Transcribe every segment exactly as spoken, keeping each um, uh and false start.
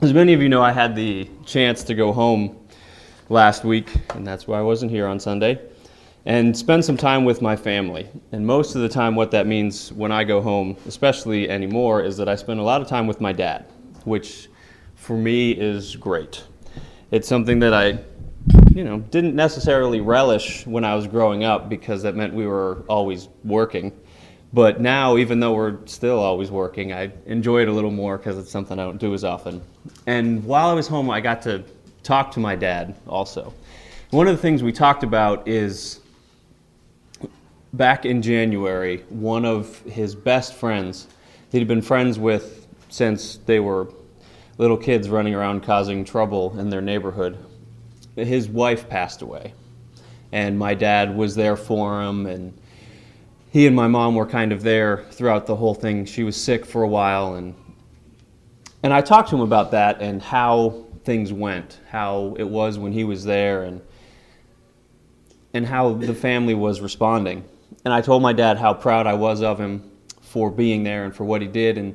As many of you know, I had the chance to go home last week, and that's why I wasn't here on Sunday, and spend some time with my family. And most of the time what that means when I go home, especially anymore, is that I spend a lot of time with my dad, which for me is great. It's something that I, you know, didn't necessarily relish when I was growing up because that meant we were always working. But now, even though we're still always working, I enjoy it a little more because it's something I don't do as often. And while I was home, I got to talk to my dad also. One of the things we talked about is back in January, one of his best friends that he'd been friends with since they were little kids running around causing trouble in their neighborhood, his wife passed away. And my dad was there for him, and he and my mom were kind of there throughout the whole thing. She was sick for a while, and and I talked to him about that and how things went, how it was when he was there, and and how the family was responding. And I told my dad how proud I was of him for being there and for what he did, and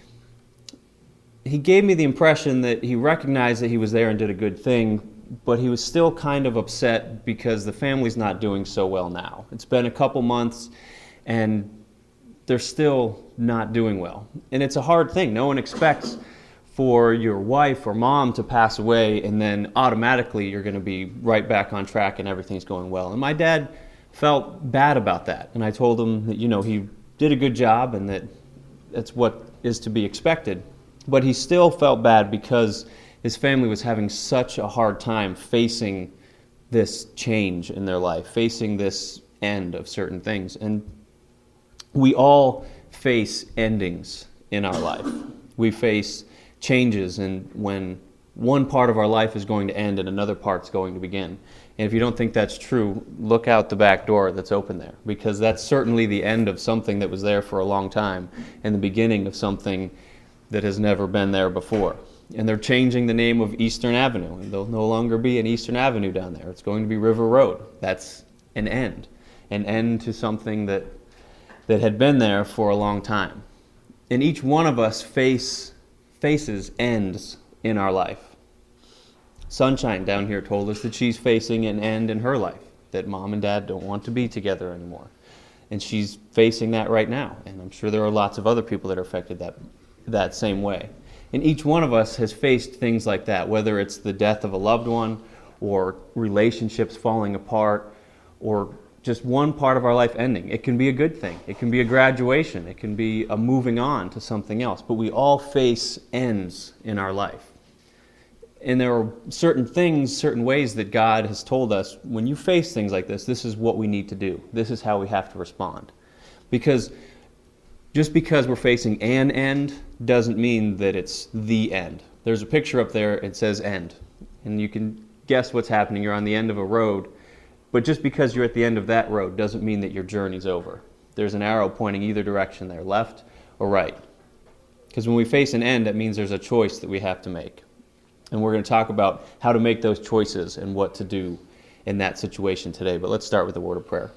he gave me the impression that he recognized that he was there and did a good thing, but he was still kind of upset because the family's not doing so well now. It's been a couple months, and they're still not doing well. And it's a hard thing. No one expects for your wife or mom to pass away and then automatically you're going to be right back on track and everything's going well. And my dad felt bad about that. And I told him that, you know, he did a good job and that that's what is to be expected. But he still felt bad because his family was having such a hard time facing this change in their life, facing this end of certain things. And we all face endings in our life. We face changes, and when one part of our life is going to end and another part's going to begin. And if you don't think that's true, look out the back door that's open there, because that's certainly the end of something that was there for a long time and the beginning of something that has never been there before. And they're changing the name of Eastern Avenue, and there'll no longer be an Eastern Avenue down there. It's going to be River Road. That's an end, an end to something that that had been there for a long time. And each one of us face faces ends in our life. Sunshine down here told us that she's facing an end in her life, that mom and dad don't want to be together anymore. And she's facing that right now. And I'm sure there are lots of other people that are affected that that same way. And each one of us has faced things like that, whether it's the death of a loved one or relationships falling apart or just one part of our life ending. It can be a good thing. It can be a graduation. It can be a moving on to something else. But we all face ends in our life. And there are certain things, certain ways that God has told us, when you face things like this, this is what we need to do. This is how we have to respond. Because just because we're facing an end doesn't mean that it's the end. There's a picture up there, it says end. And you can guess what's happening. You're on the end of a road. But just because you're at the end of that road doesn't mean that your journey's over. There's an arrow pointing either direction there, left or right. Because when we face an end, that means there's a choice that we have to make. And we're going to talk about how to make those choices and what to do in that situation today. But let's start with a word of prayer.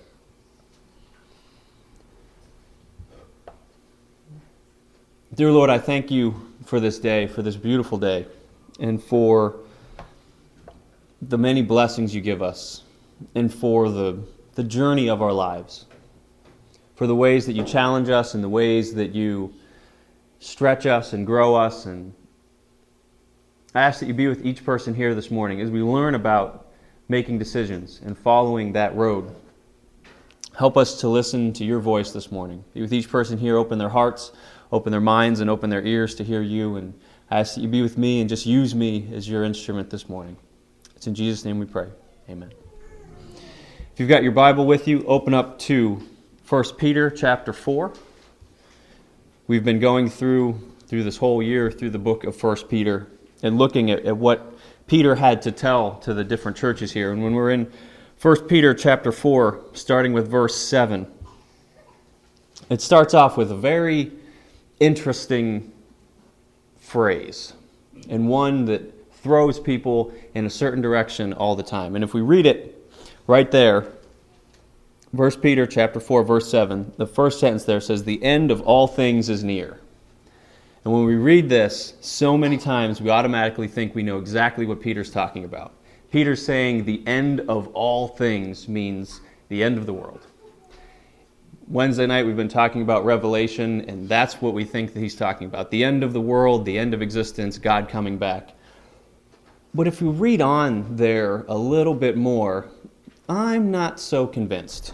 Dear Lord, I thank you for this day, for this beautiful day, and for the many blessings you give us, and for the, the journey of our lives, for the ways that you challenge us and the ways that you stretch us and grow us. And I ask that you be with each person here this morning as we learn about making decisions and following that road. Help us to listen to your voice this morning. Be with each person here, open their hearts, open their minds, and open their ears to hear you. And I ask that you be with me and just use me as your instrument this morning. It's in Jesus' name we pray. Amen. If you've got your Bible with you, open up to First Peter chapter four. We've been going through through this whole year through the book of First Peter and looking at, at what Peter had to tell to the different churches here. And when we're in First Peter chapter four, starting with verse seven, it starts off with a very interesting phrase, and one that throws people in a certain direction all the time. And if we read it right there, First Peter chapter four, verse seven, the first sentence there says, "The end of all things is near." And when we read this, so many times we automatically think we know exactly what Peter's talking about. Peter's saying the end of all things means the end of the world. Wednesday night we've been talking about Revelation, and that's what we think that he's talking about. The end of the world, the end of existence, God coming back. But if we read on there a little bit more, I'm not so convinced.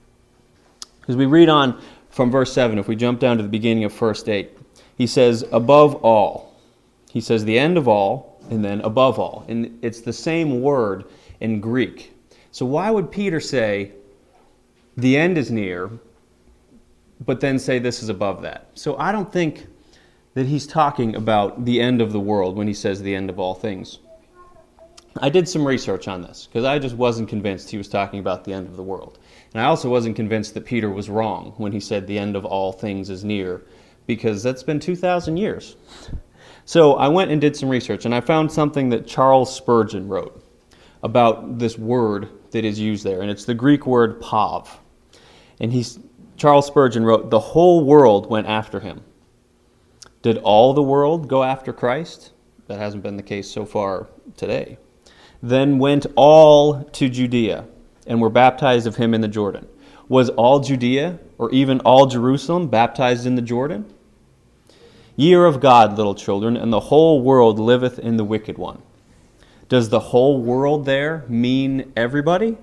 As we read on from verse seven, if we jump down to the beginning of verse eight, he says, above all. He says the end of all, and then above all. And it's the same word in Greek. So why would Peter say, the end is near, but then say this is above that? So I don't think that he's talking about the end of the world when he says the end of all things. I did some research on this because I just wasn't convinced he was talking about the end of the world. And I also wasn't convinced that Peter was wrong when he said the end of all things is near, because that's been two thousand years. So I went and did some research, and I found something that Charles Spurgeon wrote about this word that is used there, and it's the Greek word pav. And he's, Charles Spurgeon wrote, the whole world went after him. Did all the world go after Christ? That hasn't been the case so far today. Then went all to Judea and were baptized of him in the Jordan. Was all Judea, or even all Jerusalem, baptized in the Jordan? Ye are of God, little children, and the whole world liveth in the wicked one. Does the whole world there mean everybody?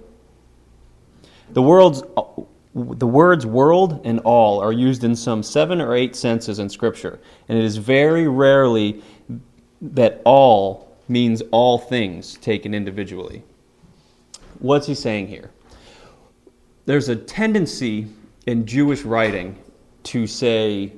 The world's The words world and all are used in some seven or eight senses in Scripture, and it is very rarely that all means all things taken individually. What's he saying here? There's a tendency in Jewish writing to say,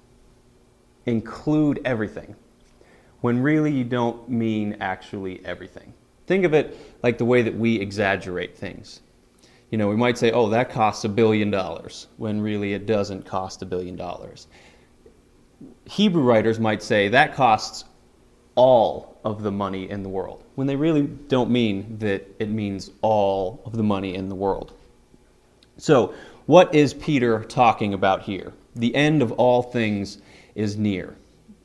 include everything, when really you don't mean actually everything. Think of it like the way that we exaggerate things. You know, we might say, oh, that costs a billion dollars, when really it doesn't cost a billion dollars. Hebrew writers might say that costs all of the money in the world, when they really don't mean that it means all of the money in the world. So, what is Peter talking about here? The end of all things is near.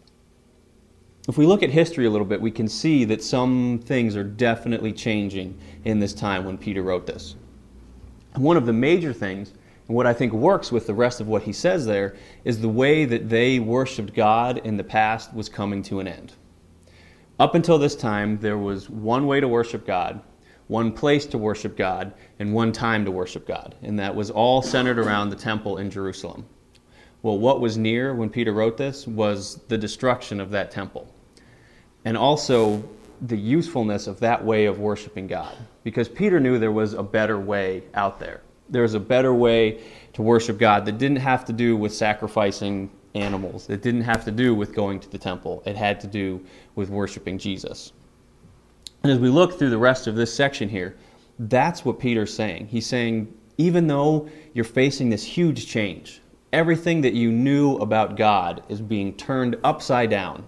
If we look at history a little bit, we can see that some things are definitely changing in this time when Peter wrote this. One of the major things, and what I think works with the rest of what he says there, is the way that they worshipped God in the past was coming to an end. Up until this time, there was one way to worship God, one place to worship God, and one time to worship God. And that was all centered around the temple in Jerusalem. Well, what was near when Peter wrote this was the destruction of that temple. And also the usefulness of that way of worshiping God. Because Peter knew there was a better way out there. There was a better way to worship God that didn't have to do with sacrificing animals. It didn't have to do with going to the temple. It had to do with worshiping Jesus. And as we look through the rest of this section here, that's what Peter's saying. He's saying, even though you're facing this huge change, everything that you knew about God is being turned upside down.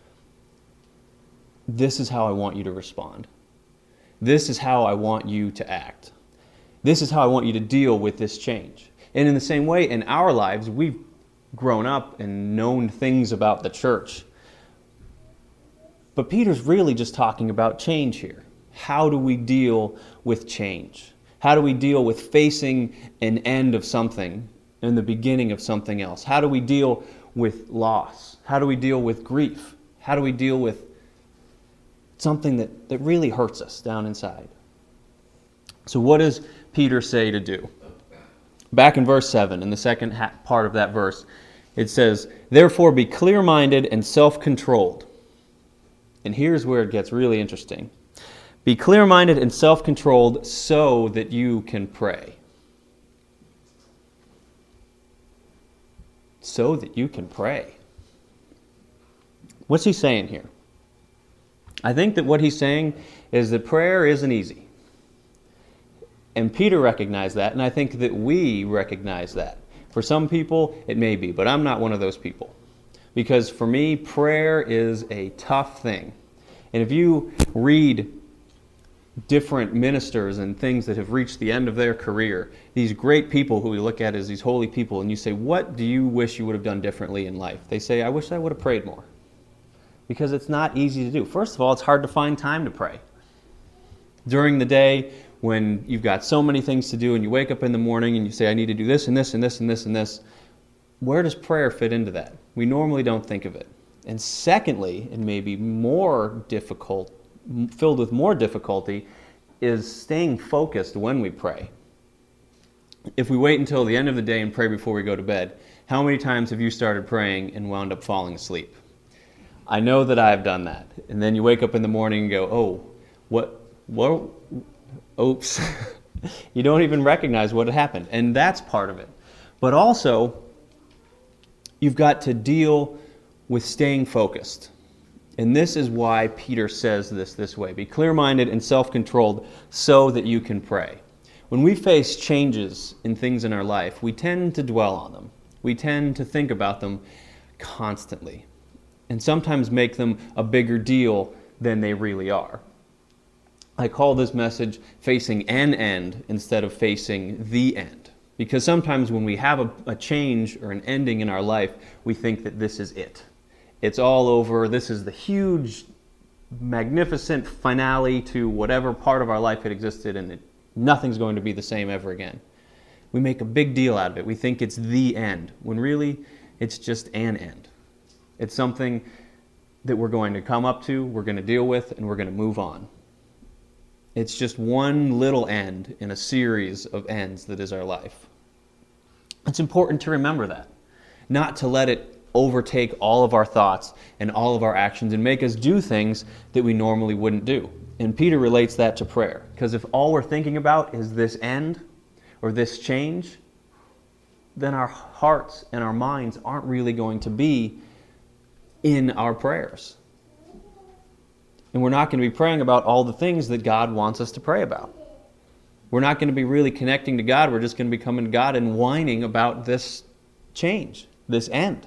This is how I want you to respond. This is how I want you to act. This is how I want you to deal with this change. And in the same way, in our lives, we've grown up and known things about the church. But Peter's really just talking about change here. How do we deal with change? How do we deal with facing an end of something and the beginning of something else? How do we deal with loss? How do we deal with grief? How do we deal with something that, that really hurts us down inside? So what does Peter say to do? Back in verse seven, in the second ha- part of that verse, it says, therefore be clear-minded and self-controlled. And here's where it gets really interesting. Be clear-minded and self-controlled so that you can pray. So that you can pray. What's he saying here? I think that what he's saying is that prayer isn't easy. And Peter recognized that, and I think that we recognize that. For some people, it may be, but I'm not one of those people. Because for me, prayer is a tough thing. And if you read different ministers and things that have reached the end of their career, these great people who we look at as these holy people, and you say, what do you wish you would have done differently in life? They say, I wish I would have prayed more. Because it's not easy to do. First of all, it's hard to find time to pray. During the day, when you've got so many things to do and you wake up in the morning and you say, I need to do this and this and this and this and this, where does prayer fit into that? We normally don't think of it. And secondly, and maybe more difficult, filled with more difficulty, is staying focused when we pray. If we wait until the end of the day and pray before we go to bed, how many times have you started praying and wound up falling asleep? I know that I've done that. And then you wake up in the morning and go, oh, what, what, oops. You don't even recognize what had happened. And that's part of it. But also, you've got to deal with staying focused. And this is why Peter says this this way. Be clear-minded and self-controlled so that you can pray. When we face changes in things in our life, we tend to dwell on them. We tend to think about them constantly. And sometimes make them a bigger deal than they really are. I call this message facing an end instead of facing the end. Because sometimes when we have a, a change or an ending in our life, we think that this is it. It's all over. This is the huge, magnificent finale to whatever part of our life had existed, and it, nothing's going to be the same ever again. We make a big deal out of it. We think it's the end, when really it's just an end. It's something that we're going to come up to, we're going to deal with, and we're going to move on. It's just one little end in a series of ends that is our life. It's important to remember that, not to let it overtake all of our thoughts and all of our actions and make us do things that we normally wouldn't do. And Peter relates that to prayer, because if all we're thinking about is this end or this change, then our hearts and our minds aren't really going to be in our prayers. And we're not going to be praying about all the things that God wants us to pray about. We're not going to be really connecting to God. We're just going to be coming to God and whining about this change, this end.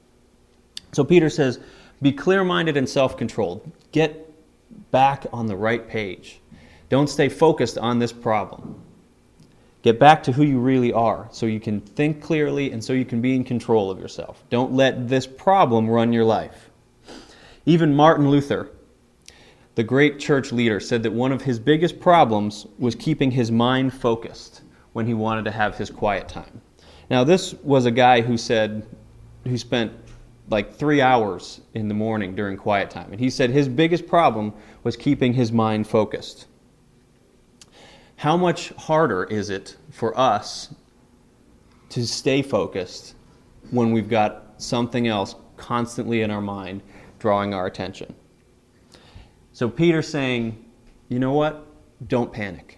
So Peter says, be clear-minded and self-controlled. Get back on the right page. Don't stay focused on this problem. Get back to who you really are so you can think clearly and so you can be in control of yourself. Don't let this problem run your life. Even Martin Luther, the great church leader, said that one of his biggest problems was keeping his mind focused when he wanted to have his quiet time. Now, this was a guy who said, who spent like three hours in the morning during quiet time. And he said his biggest problem was keeping his mind focused. How much harder is it for us to stay focused when we've got something else constantly in our mind drawing our attention? So Peter's saying, you know what? Don't panic.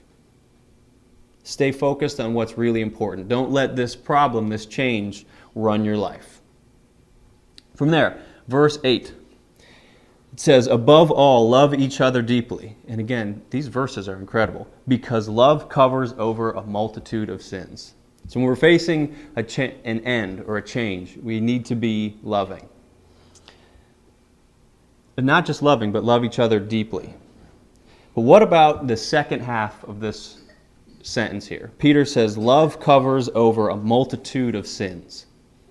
Stay focused on what's really important. Don't let this problem, this change, run your life. From there, verse eight, it says, above all, love each other deeply. And again, these verses are incredible, because love covers over a multitude of sins. So when we're facing a cha- an end or a change, we need to be loving. And not just loving, but love each other deeply. But what about the second half of this sentence here? Peter says, love covers over a multitude of sins.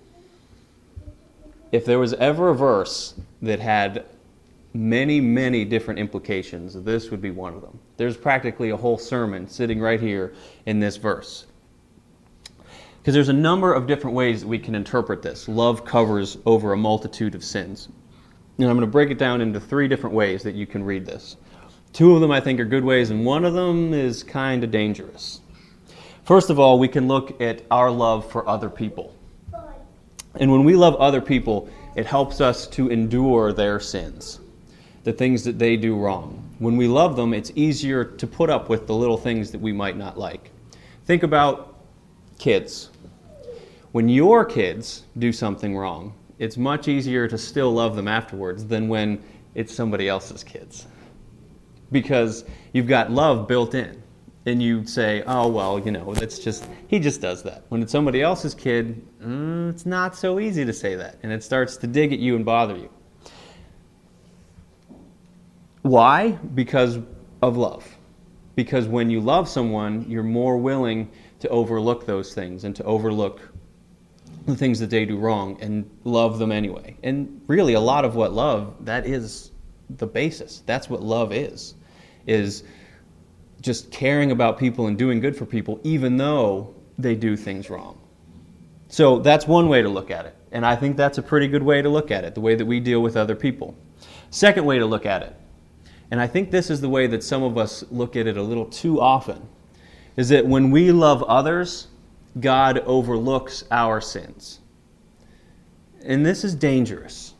If there was ever a verse that had many, many different implications, this would be one of them. There's practically a whole sermon sitting right here in this verse. Because there's a number of different ways that we can interpret this. Love covers over a multitude of sins. And I'm going to break it down into three different ways that you can read this. Two of them I think are good ways, and one of them is kind of dangerous. First of all, we can look at our love for other people. And when we love other people, it helps us to endure their sins, the things that they do wrong. When we love them, it's easier to put up with the little things that we might not like. Think about kids. When your kids do something wrong, it's much easier to still love them afterwards than when it's somebody else's kids. Because you've got love built in. And you say, oh, well, you know, that's just, he just does that. When it's somebody else's kid, mm, it's not so easy to say that. And it starts to dig at you and bother you. Why? Because of love. Because when you love someone, you're more willing to overlook those things and to overlook the things that they do wrong and love them anyway. And really, a lot of what love, that is the basis. That's what love is, is just caring about people and doing good for people even though they do things wrong. So that's one way to look at it. And I think that's a pretty good way to look at it, the way that we deal with other people. Second way to look at it, and I think this is the way that some of us look at it a little too often, is that when we love others, God overlooks our sins. And this is dangerous.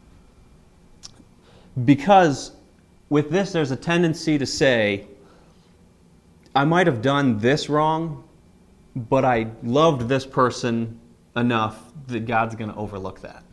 Because with this, there's a tendency to say, I might have done this wrong, but I loved this person enough that God's going to overlook that.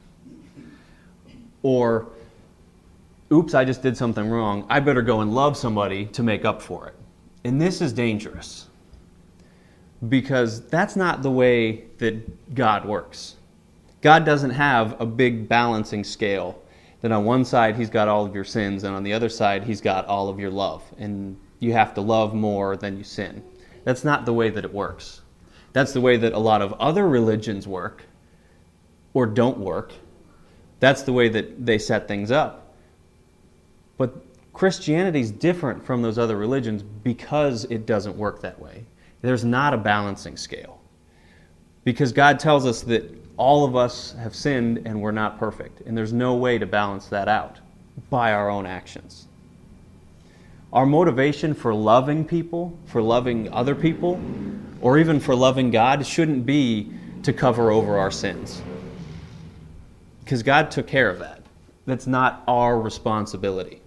Or, oops, I just did something wrong. I better go and love somebody to make up for it. And this is dangerous. Because that's not the way that God works. God doesn't have a big balancing scale that on one side He's got all of your sins and on the other side He's got all of your love. And you have to love more than you sin. That's not the way that it works. That's the way that a lot of other religions work or don't work. That's the way that they set things up. But Christianity is different from those other religions because it doesn't work that way. There's not a balancing scale. Because God tells us that all of us have sinned and we're not perfect. And there's no way to balance that out by our own actions. Our motivation for loving people, for loving other people, or even for loving God shouldn't be to cover over our sins. Because God took care of that. That's not our responsibility.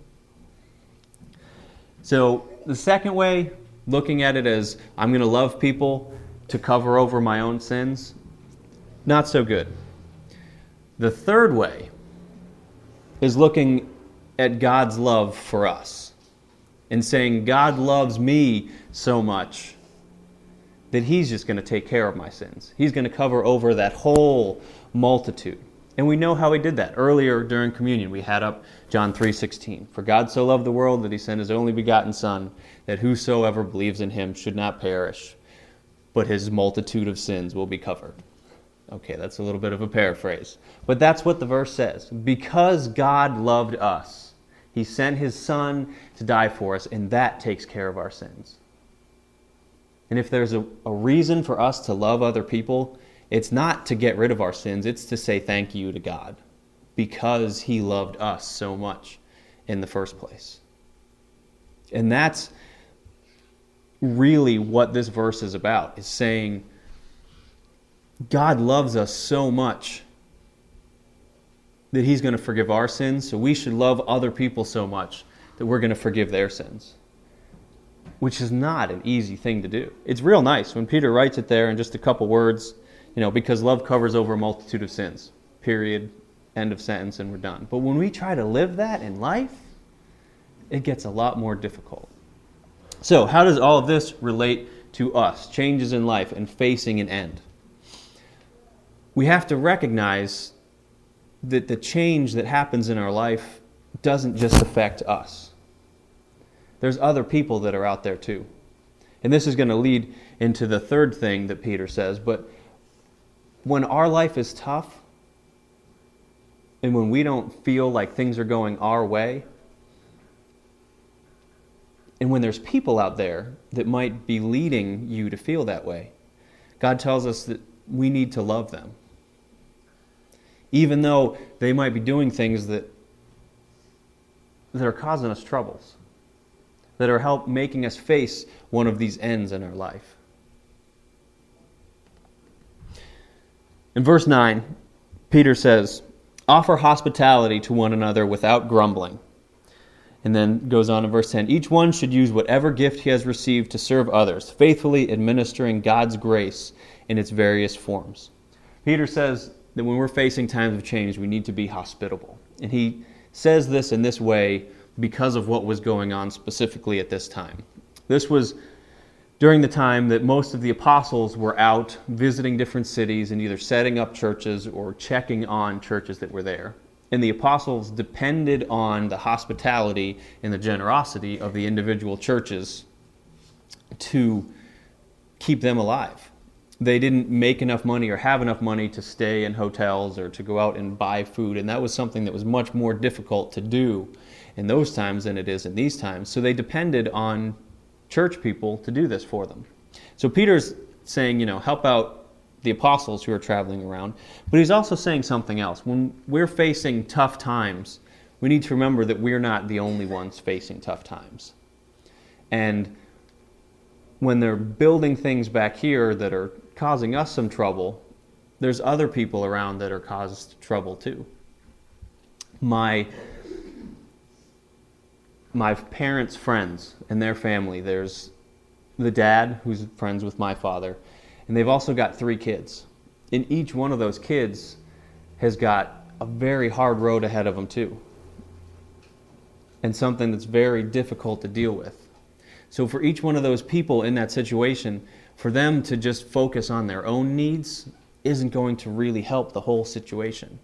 So the second way, looking at it as I'm going to love people to cover over my own sins, not so good. The third way is looking at God's love for us and saying, God loves me so much that He's just going to take care of my sins. He's going to cover over that whole multitude. And we know how He did that. Earlier during communion, we had up John three sixteen. For God so loved the world that He sent His only begotten Son, that whosoever believes in Him should not perish, but his multitude of sins will be covered. Okay, that's a little bit of a paraphrase. But that's what the verse says. Because God loved us, He sent His Son to die for us, and that takes care of our sins. And if there's a, a reason for us to love other people, it's not to get rid of our sins, it's to say thank you to God because He loved us so much in the first place. And that's really what this verse is about, is saying God loves us so much that He's going to forgive our sins, so we should love other people so much that we're going to forgive their sins. Which is not an easy thing to do. It's real nice when Peter writes it there in just a couple words, you know, because love covers over a multitude of sins. Period. End of sentence, and we're done. But when we try to live that in life, it gets a lot more difficult. So, how does all of this relate to us? Changes in life and facing an end. We have to recognize that the change that happens in our life doesn't just affect us. There's other people that are out there too. And this is going to lead into the third thing that Peter says, but when our life is tough, and when we don't feel like things are going our way, and when there's people out there that might be leading you to feel that way, God tells us that we need to love them. Even though they might be doing things that, that are causing us troubles, that are help making us face one of these ends in our life. In verse nine, Peter says, offer hospitality to one another without grumbling. And then goes on in verse ten, each one should use whatever gift he has received to serve others, faithfully administering God's grace in its various forms. Peter says that when we're facing times of change, we need to be hospitable. And he says this in this way because of what was going on specifically at this time. This was during the time that most of the apostles were out visiting different cities and either setting up churches or checking on churches that were there. And the apostles depended on the hospitality and the generosity of the individual churches to keep them alive. They didn't make enough money or have enough money to stay in hotels or to go out and buy food, and that was something that was much more difficult to do in those times than it is in these times. So they depended on church people to do this for them. So Peter's saying, you know, help out the apostles who are traveling around, but he's also saying something else. When we're facing tough times, we need to remember that we're not the only ones facing tough times. And when they're building things back here that are causing us some trouble, there's other people around that are caused trouble too. My my parents' friends and their family, there's the dad who's friends with my father, and they've also got three kids. And each one of those kids has got a very hard road ahead of them too, and something that's very difficult to deal with. So for each one of those people in that situation, for them to just focus on their own needs isn't going to really help the whole situation.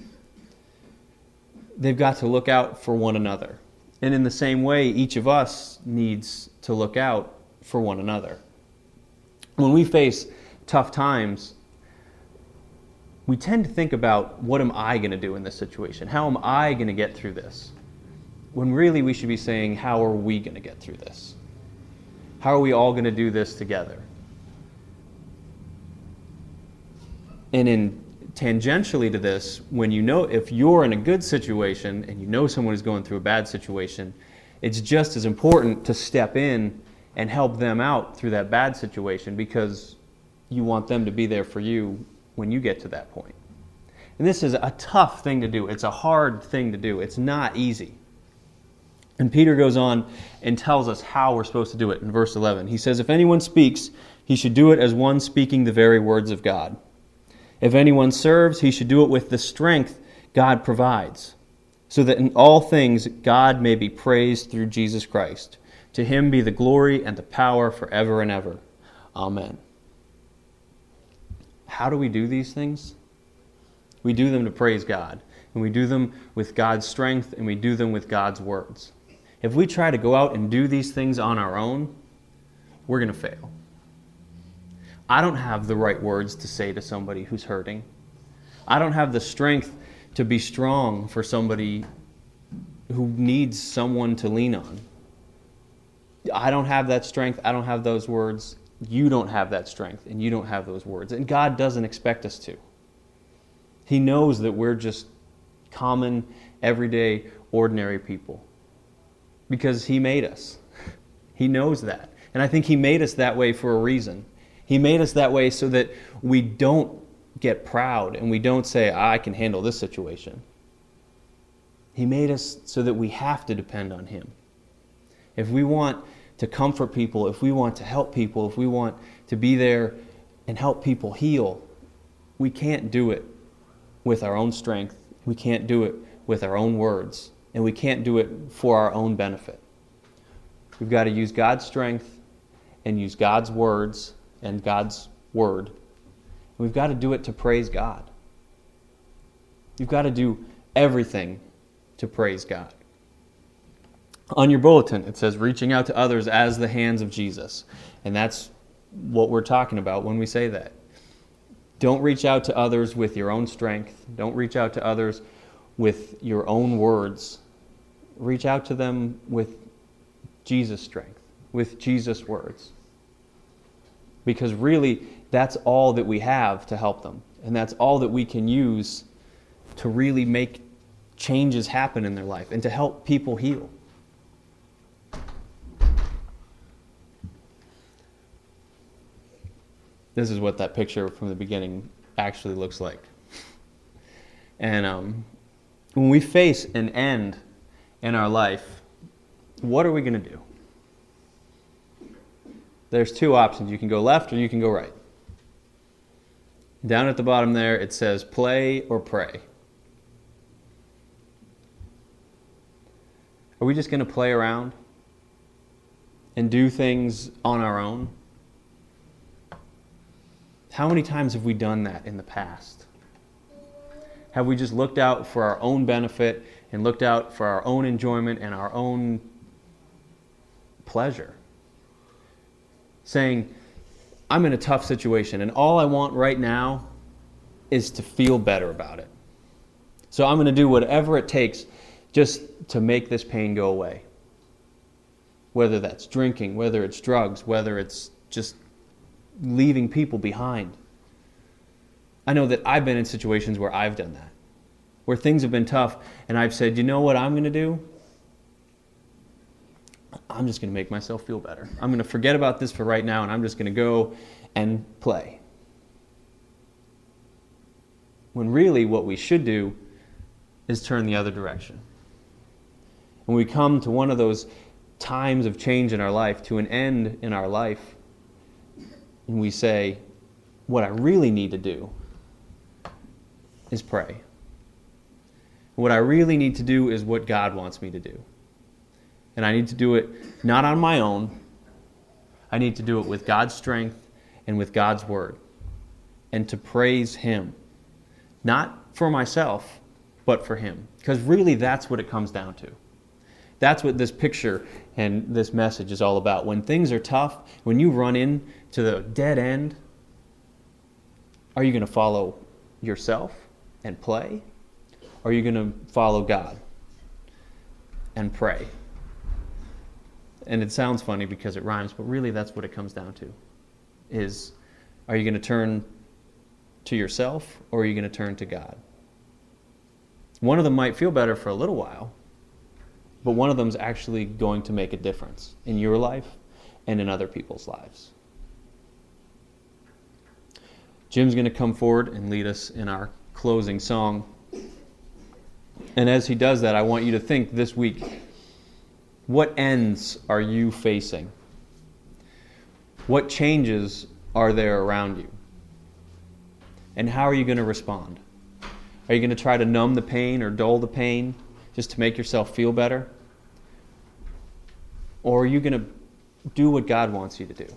They've got to look out for one another. And in the same way, each of us needs to look out for one another. When we face tough times, we tend to think about, what am I going to do in this situation? How am I going to get through this? When really we should be saying, how are we going to get through this? How are we all going to do this together? And in tangentially to this, when you know, if you're in a good situation and you know someone is going through a bad situation, it's just as important to step in and help them out through that bad situation, because you want them to be there for you when you get to that point. And this is a tough thing to do. It's a hard thing to do. It's not easy. And Peter goes on and tells us how we're supposed to do it in verse eleven. He says, if anyone speaks, he should do it as one speaking the very words of God. If anyone serves, he should do it with the strength God provides, so that in all things God may be praised through Jesus Christ. To him be the glory and the power forever and ever. Amen. How do we do these things? We do them to praise God, and we do them with God's strength, and we do them with God's words. If we try to go out and do these things on our own, we're going to fail. I don't have the right words to say to somebody who's hurting. I don't have the strength to be strong for somebody who needs someone to lean on. I don't have that strength. I don't have those words. You don't have that strength, and you don't have those words. And God doesn't expect us to. He knows that we're just common, everyday, ordinary people, because He made us. He knows that. And I think He made us that way for a reason. He made us that way so that we don't get proud and we don't say, I can handle this situation. He made us so that we have to depend on Him. If we want to comfort people, if we want to help people, if we want to be there and help people heal, we can't do it with our own strength. We can't do it with our own words. And we can't do it for our own benefit. We've got to use God's strength and use God's words and God's word. And we've got to do it to praise God. You've got to do everything to praise God. On your bulletin, it says, reaching out to others as the hands of Jesus. And that's what we're talking about when we say that. Don't reach out to others with your own strength. Don't reach out to others with your own words. Reach out to them with Jesus' strength, with Jesus' words. Because really, that's all that we have to help them. And that's all that we can use to really make changes happen in their life and to help people heal. This is what that picture from the beginning actually looks like. And um, when we face an end in our life, what are we going to do? There's two options. You can go left or you can go right. Down at the bottom there, it says play or pray. Are we just going to play around and do things on our own? How many times have we done that in the past? Have we just looked out for our own benefit and looked out for our own enjoyment and our own pleasure? saying, I'm in a tough situation, and all I want right now is to feel better about it. So I'm going to do whatever it takes just to make this pain go away. Whether that's drinking, whether it's drugs, whether it's just leaving people behind. I know that I've been in situations where I've done that, where things have been tough, and I've said, you know what I'm going to do? I'm just going to make myself feel better. I'm going to forget about this for right now, and I'm just going to go and play. When really what we should do is turn the other direction. When we come to one of those times of change in our life, to an end in our life, and we say, what I really need to do is pray. What I really need to do is what God wants me to do. And I need to do it not on my own. I need to do it with God's strength and with God's word. And to praise Him. Not for myself, but for Him. Because really that's what it comes down to. That's what this picture and this message is all about. When things are tough, when you run into the dead end, are you going to follow yourself and play? Or are you going to follow God and pray? And it sounds funny because it rhymes, but really that's what it comes down to. Is, are you going to turn to yourself or are you going to turn to God? One of them might feel better for a little while, but one of them is actually going to make a difference in your life and in other people's lives. Jim's going to come forward and lead us in our closing song. And as he does that, I want you to think this week, what ends are you facing? What changes are there around you? And how are you going to respond? Are you going to try to numb the pain or dull the pain just to make yourself feel better? Or are you going to do what God wants you to do?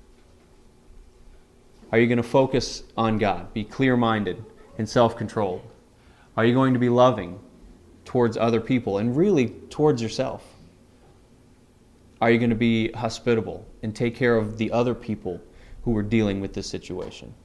Are you going to focus on God, be clear-minded and self-controlled? Are you going to be loving towards other people and really towards yourself? Are you going to be hospitable and take care of the other people who are dealing with this situation?